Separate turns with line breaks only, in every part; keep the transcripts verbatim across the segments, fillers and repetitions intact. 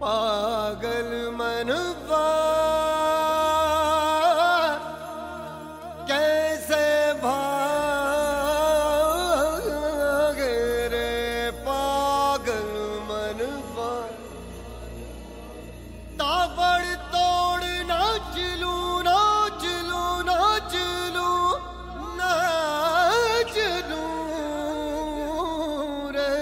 पागल मनवा कैसे भागे रे पागल मनवा। ताबड़ तोड़ नाच लूं नाच लूं नाच लूं नाच लूं रे।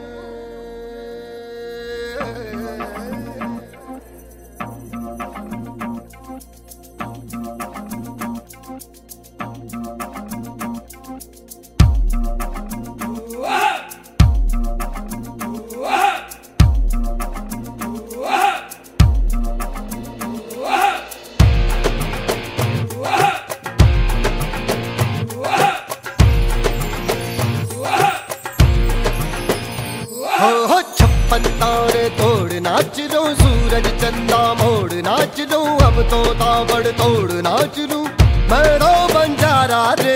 हो छप्पन तारे तोड़ नाच लो सूरज चंदा मोड़ नाच लो अब तो ताबड़ तोड़ नाच लूं मैं तो बंजारा रे।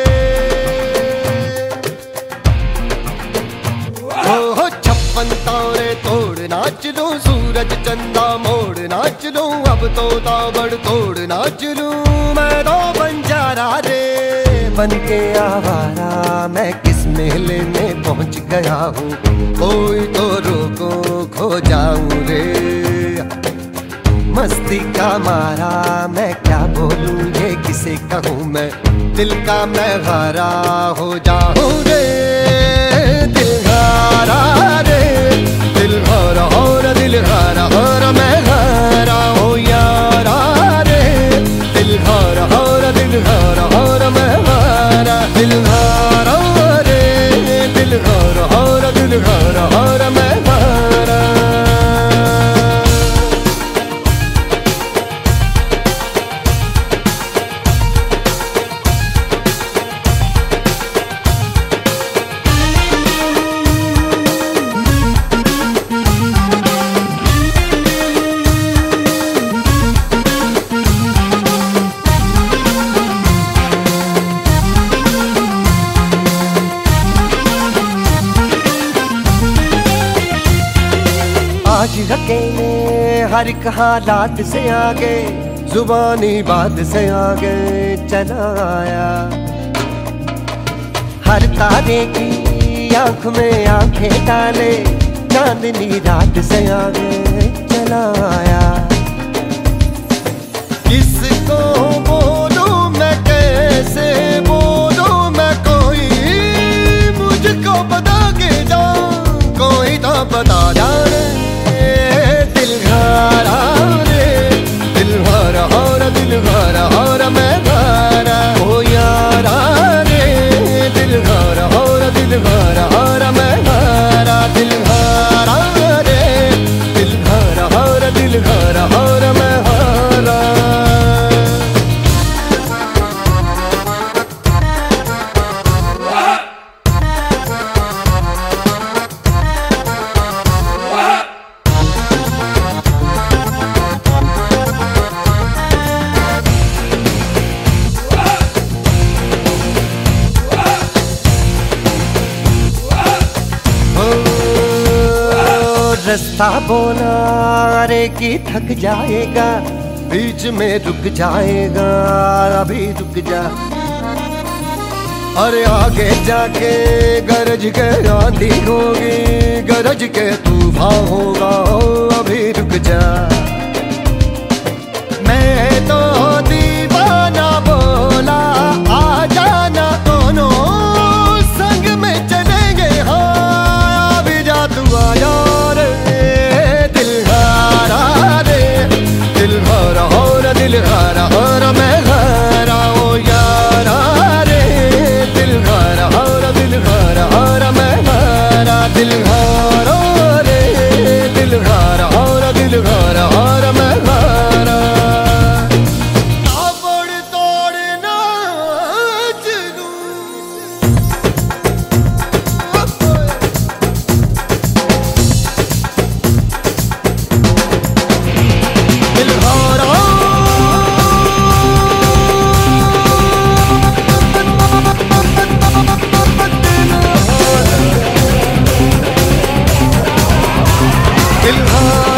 हो छप्पन तारे तोड़ नाच लो सूरज चंदा मोड़ नाच लो अब तो ताबड़ तोड़ नाच लूं मैं तो बंजारा रे। बन के आवारा मैं किस मेले में पहुंच गया हूँ कोई तो रोको खो जाऊं रे। मस्ती का मारा मैं क्या बोलूं ये किसे कहूँ मैं दिल का मैं हारा हो जाऊं रे। दिल हारा रे दिल हारा और दिल हारा और मैं हारा हो यारा रे। दिल हारा और दिल हारा और मैं हारा दिल हारा रे दिल हारा और दिल हारा और मैं हारा। आज अकेले हर एक हालात से आगे जुबानी बात से आगे चला आया। हर तारे की आंख में आंखें डाले चांदनी रात से आगे चला आया। किसको बोलूं मैं कैसे बोलूं मैं कोई मुझको बता के जा कोई तो बता जाने। दिल हारा रे दिल हारा और दिल हारा और मैं हारा ओ यारा रे। दिल हारा और दिल हारा और मैं हारा दिल हारा रे दिल हारा और दिल हारा और मैं हारा। रास्ता बोला अरे कि थक जाएगा बीच में रुक जाएगा अभी रुक जा। अरे आगे जाके गरज के आंधी होगी गरज के तूफान होगा अभी रुक जा। मैं तो दीवाना बोला आ जाना दोनों संग में चलेंगे हाँ अभी जा तू आ जा। दिल हारा और मैं हारा ओ यारा रे। दिल हारा और दिल हारा और मैं हारा दिल हारा रे दिल हारा और दिल हारा और मैं हारा। ताबड़ तोड़ नाच लूं दिल हारा दिल